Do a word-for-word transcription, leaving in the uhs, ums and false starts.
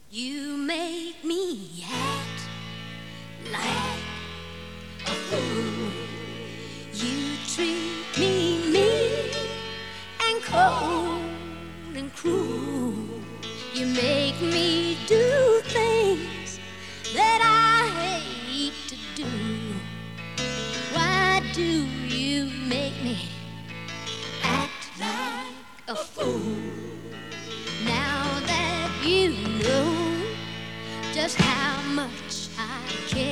You make me act like a fool. You treat me mean and cold and cruel. You make me do things that I hate to do. Why do you make me act like a fool? Now that you know just how much I care,